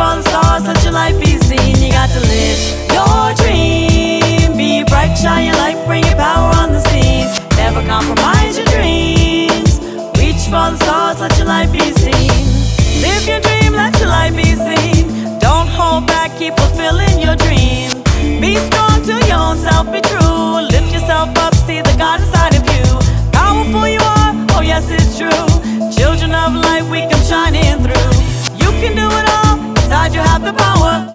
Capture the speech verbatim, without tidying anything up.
falling stars, let your light be seen. You got to live your